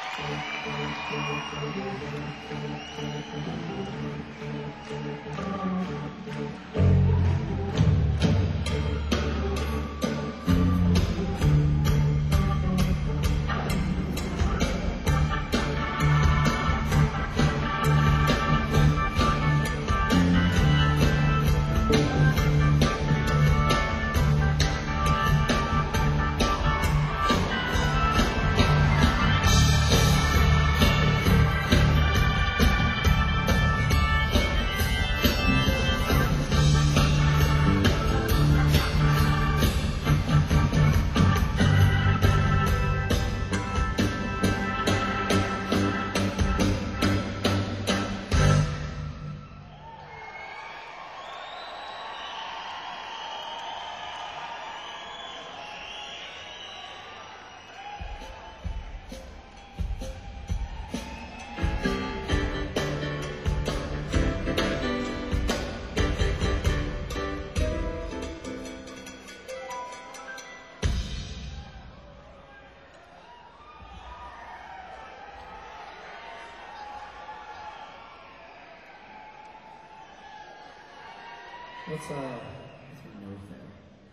What's your note there?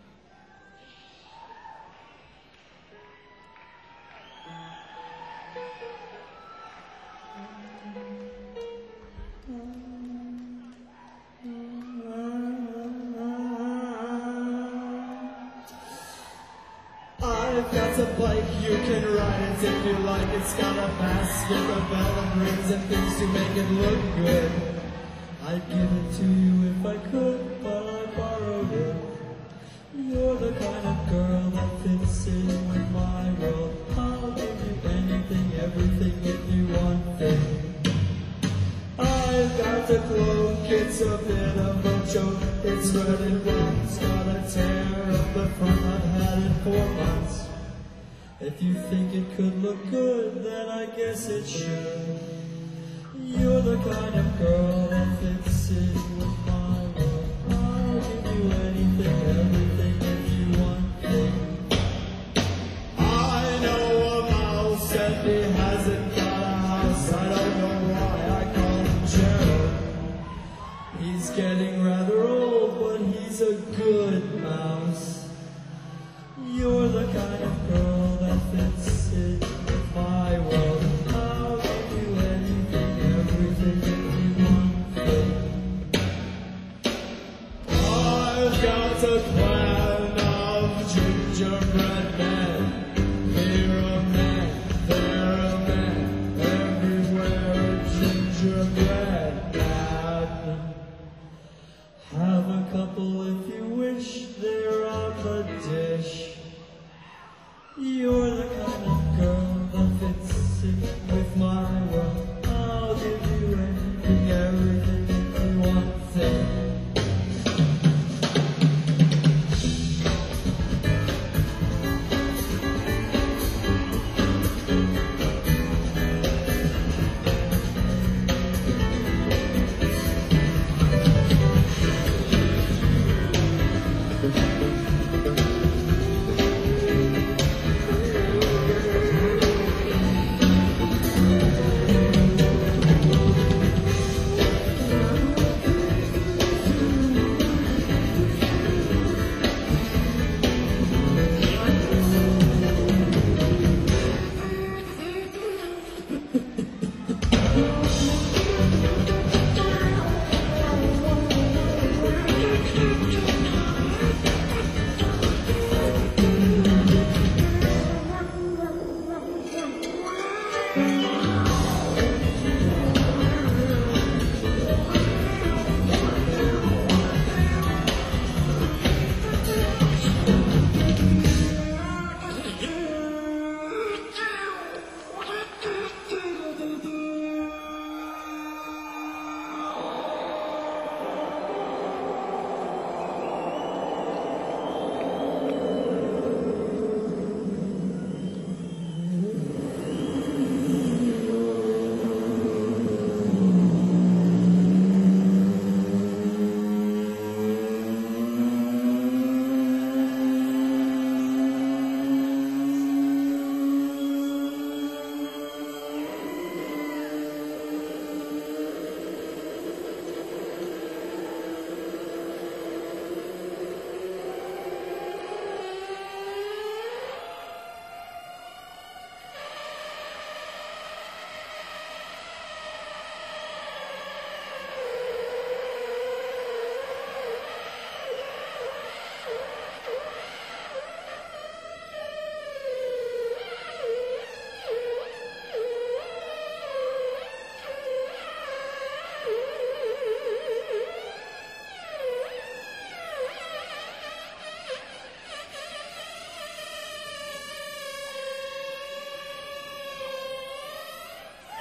I've got a bike, you can ride it if you like. It's got a basket, a bell and rings and things to make it look good. I'd give it to you if I could, but I borrowed it. You're the kind of girl that fits in with my world. I'll give you anything, everything if you want it. I've got a cloak, it's a bit of a joke. It's red and black, it's got a tear up the front. I've had it for months. If you think it could look good, then I guess it should. You're the kind of girl that fits in with my world. I'll give you anything, everything if you want it. I know a mouse and he hasn't got a house. I don't know why I call him Gerald. He's getting rather old, but he's a good mouse. You're the kind of girl that fits in with my world. I'll give you anything, everything if you want it. I've got a plan of gingerbread men. Here a man, there a man, everywhere a gingerbread man. Have a couple if you wish, they're on the dish. You're the kind of girl that fits in with my world. I'll give you anything, everything if you want it.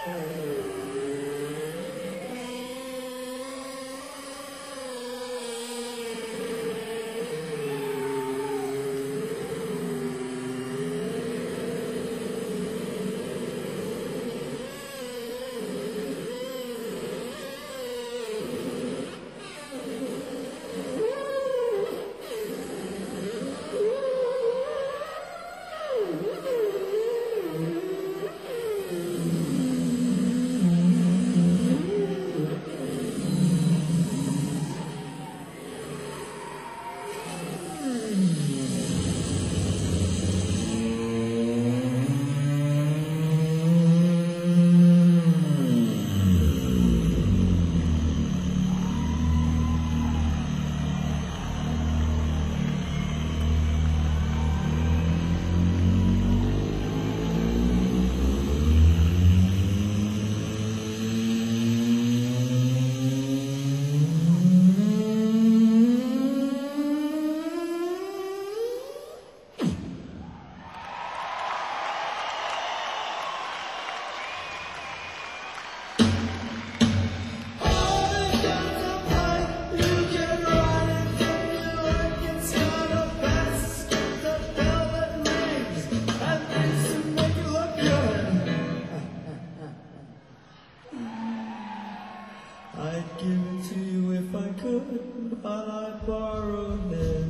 I'd give it to you if I could, but I'd borrow it.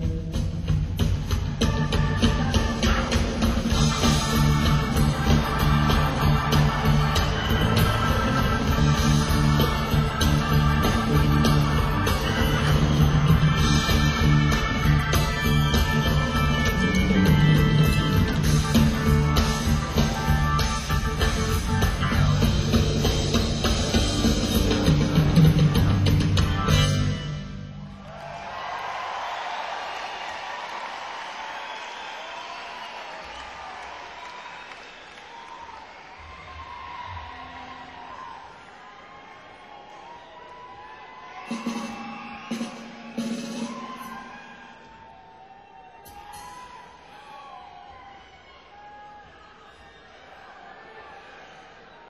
Thank you.